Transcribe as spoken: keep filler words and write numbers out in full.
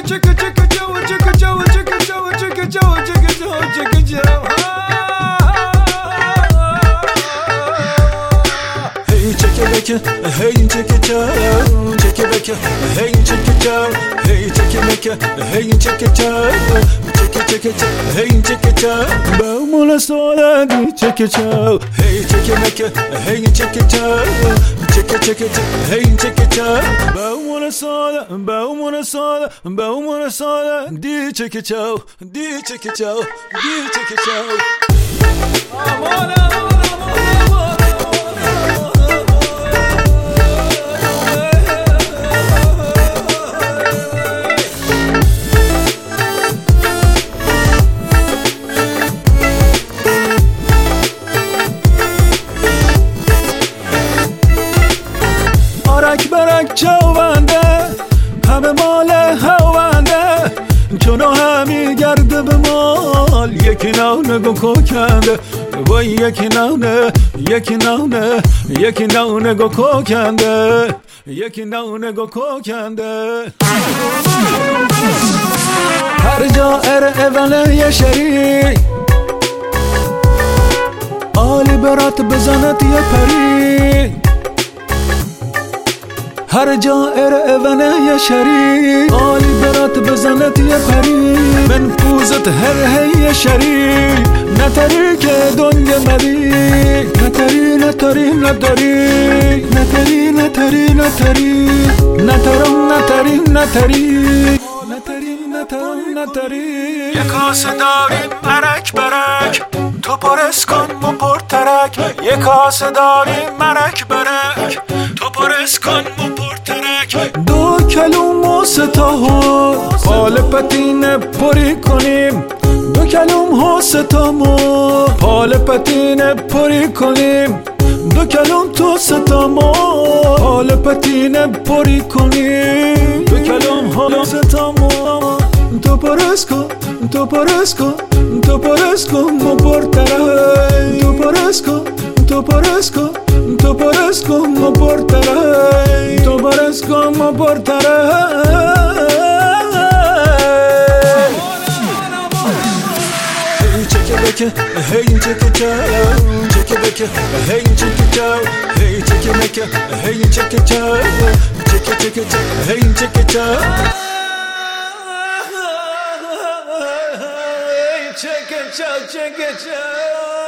chicka chicka Joe, chicka Joe, chicka Joe, chicka Joe, chicka Joe, chicka Joe. Hey, chicka chicka, hey, chicka Joe, chicka chicka, hey, chicka Joe, hey, chicka chicka, hey, chicka Joe, chicka chicka, hey, chicka Joe. Baumula sola di chicka Joe, hey, chicka chicka, hey, chicka Joe, chicka chicka, hey, chicka Joe. Baumula sola, baumula sola, baumula sola di chicka Joe, di chicka Joe, di chicka Joe. Amore, چاونده همه مال هونده چونو همی گرده به مال یکی نو نگو کوکنده وای یکی نو نه یکی نو نه یکی نو نگو کوکنده یکی نو نگو کوکنده هر جا ار اول یه شری آلی برات بزنت یه پری هر جا ار اونه یه شری آلی برات بزنت یه پری من پوزت هر هی شری نتری که دنگ مدی نتری نتری نداری نتری نتری نتری نترم نتری نتری نتری نترم نتری یه کاسه داریم مرک برک تو پرس کن و پرترک یه کاسه داریم مرک برک تو پرس کن و پرترک دو کلوم و ستا ها پال پتین پری کنیم دو کلوم ها ستا ما پال پتین پری کنیم دو کلوم تو ستا ما پال پتین پری کنیم دو کلوم ها ستا ما تو پرس کن تو پرس کن تو پرس کن و پرترک تو پرس کن تو پرس کن تو پرس کن و پرترک تو پرس کن و پرترک Hey chicka chicka, hey chicka Joe, chicka chicka, hey chicka Joe, hey chicka chicka, hey chicka Joe, chicka chicka, hey chicka Joe. Hey chicka Joe, chicka Joe.